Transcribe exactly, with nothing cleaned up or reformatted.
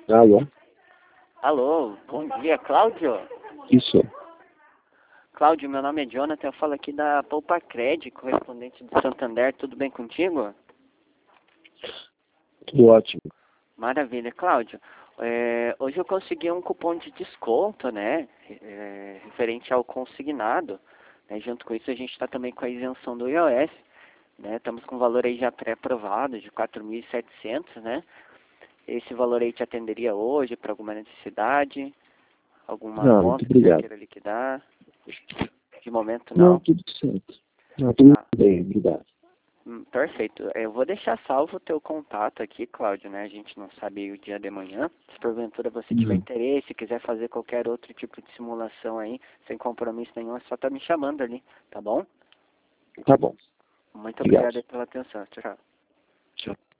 Alô? Alô, bom dia, Cláudio? Isso. Cláudio, meu nome é Jonathan, eu falo aqui da Poupa Cred, correspondente do Santander, tudo bem contigo? Tudo ótimo. Maravilha, Cláudio. É, hoje eu consegui um cupom de desconto, né, é, referente ao consignado, né, junto com isso a gente está também com a isenção do I O S, né, estamos com o valor aí já pré-aprovado de quatro mil e setecentos, né, esse valor aí te atenderia hoje para alguma necessidade, alguma Não, muito conta que você obrigado. queira liquidar? De momento Não, não. tudo certo. Não, tudo Tá. bem, obrigado. Hum, Perfeito. Eu vou deixar salvo o teu contato aqui, Cláudio, né? A gente não sabe o dia de manhã. Se porventura você tiver Uhum. interesse, quiser fazer qualquer outro tipo de simulação aí, sem compromisso nenhum, é só tá me chamando ali, tá bom? Tá bom, Muito obrigado. obrigado aí pela atenção. Tchau. Tchau.